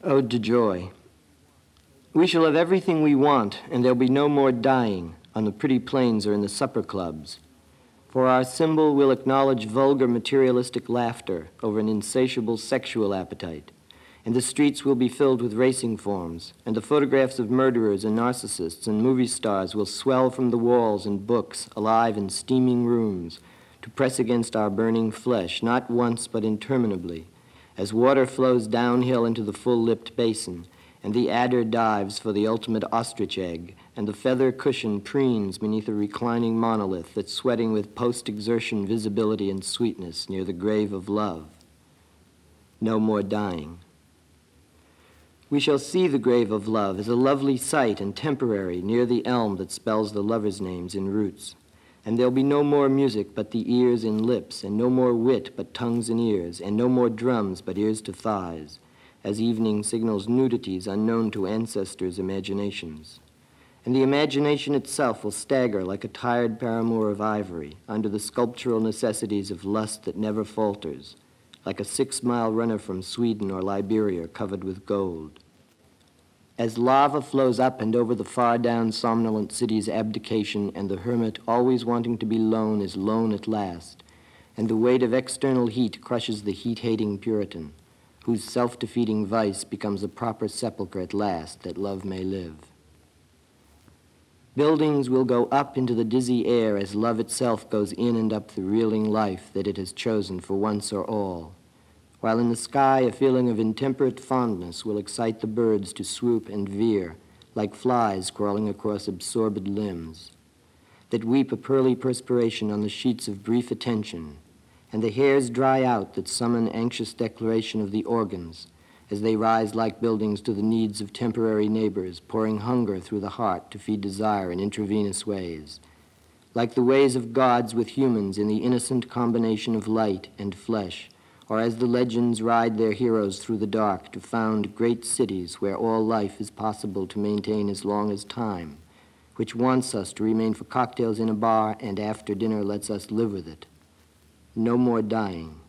Ode to Joy. We shall have everything we want, and there'll be no more dying on the pretty plains or in the supper clubs. For our symbol will acknowledge vulgar materialistic laughter over an insatiable sexual appetite, and the streets will be filled with racing forms, and the photographs of murderers and narcissists and movie stars will swell from the walls and books, alive in steaming rooms, to press against our burning flesh, not once but interminably, as water flows downhill into the full-lipped basin, and the adder dives for the ultimate ostrich egg, and the feather cushion preens beneath a reclining monolith that's sweating with post-exertion visibility and sweetness near the grave of love. No more dying. We shall see the grave of love as a lovely sight and temporary near the elm that spells the lovers' names in roots. And there'll be no more music but the ears and lips, and no more wit but tongues and ears, and no more drums but ears to thighs, as evening signals nudities unknown to ancestors' imaginations. And the imagination itself will stagger like a tired paramour of ivory under the sculptural necessities of lust that never falters, like a 6-mile runner from Sweden or Liberia covered with gold. As lava flows up and over the far-down somnolent city's abdication, and the hermit, always wanting to be lone, is lone at last, and the weight of external heat crushes the heat-hating Puritan, whose self-defeating vice becomes a proper sepulchre at last that love may live. Buildings will go up into the dizzy air as love itself goes in and up the reeling life that it has chosen for once or all, while in the sky a feeling of intemperate fondness will excite the birds to swoop and veer like flies crawling across absorbed limbs, that weep a pearly perspiration on the sheets of brief attention, and the hairs dry out that summon anxious declaration of the organs as they rise like buildings to the needs of temporary neighbors, pouring hunger through the heart to feed desire in intravenous ways, like the ways of gods with humans in the innocent combination of light and flesh, or as the legends ride their heroes through the dark to found great cities where all life is possible to maintain as long as time, which wants us to remain for cocktails in a bar and after dinner lets us live with it. No more dying.